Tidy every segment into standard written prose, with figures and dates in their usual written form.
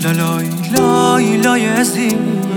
لالای لای لای عزیز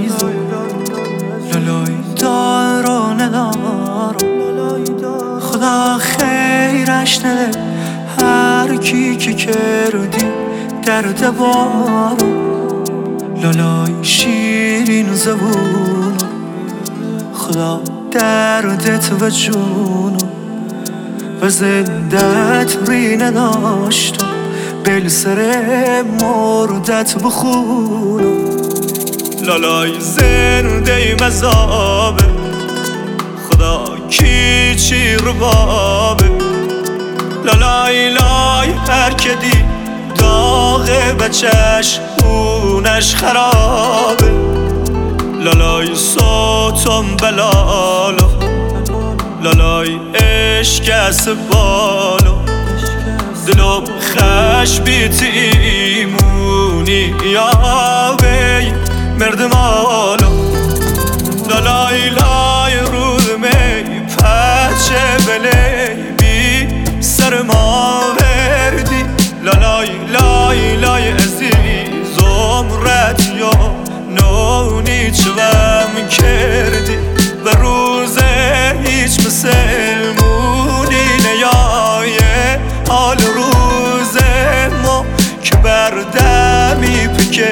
لالای دار و ندار خدا خیرش نده هر کی که کردی درد بارو لالای شیرین زبونو خدا دردت و جونو و زندت ری نداشتم بل سر مردت بخونو لالای زنده مذابه خدا کی چی ربابه لالای لای هر که دی داغه بچش اونش خرابه لالای صوتم بلالو لالای عشق از بالو دلم خش بیتی ایمونی یا وی مرد مالو لالای لای رود می پچه بلی بی سر ما وردی لالای لای لای عزیزم ردیو نونی چوام کردی و روز هیچ مسلمونی نیایه حال روز ما که بردمی پکه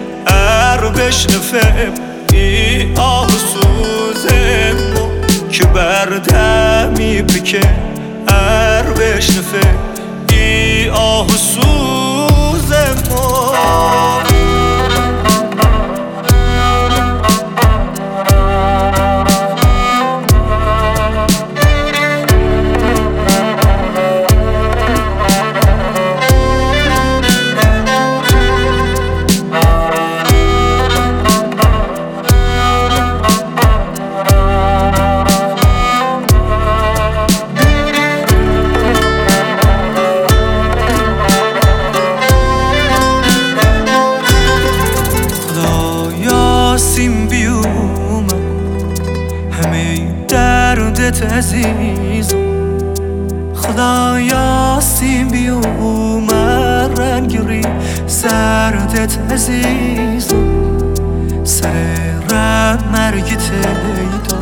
بشنفه ای آه سوز ما که بردمی پکه بشنفه ای آه سوز ما دردت عزیزم خدایا سیم بیوم رنگری سردت عزیزم سر رب مرگت ایدا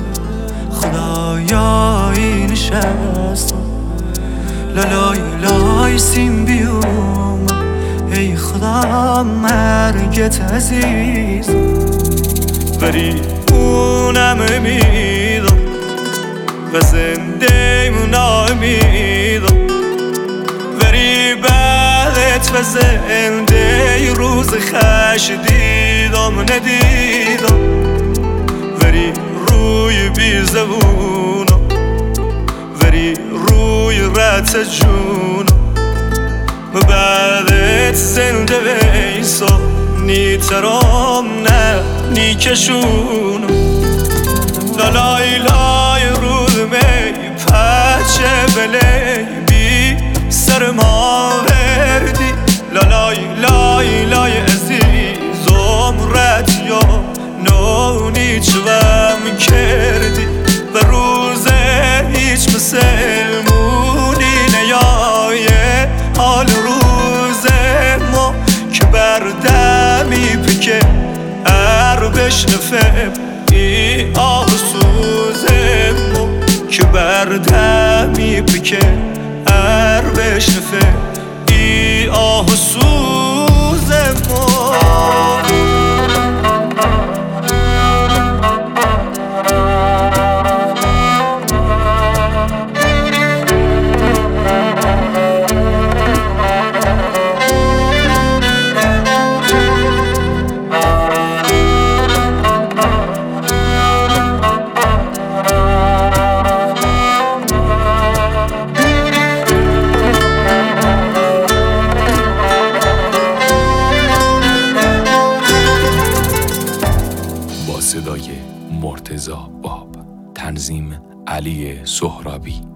خدایا این نشستم لالای لای سیم بیوم ای خدا مرگت عزیزم ولی اونم امیدم و زنده امیدم ولی بعدت و زنده روز خش دیدم ندیدم ولی روی بی زبونم ولی روی رت جونم و بعدت زنده بیسا نیترام نه نیکشونم لالای لای رود می پچه بلی بی سر ما وردی لالای لای لای عزیزم ردیو نونی چوام کردی و روز هیچ مسلمونی نیایه حال روز ما که بردمی پکه بشنفه ای آه سوز ما که بردمی پکه بشنفه ای آه سوز ما صدای مرتضی باب، تنظیم علی سهرابی.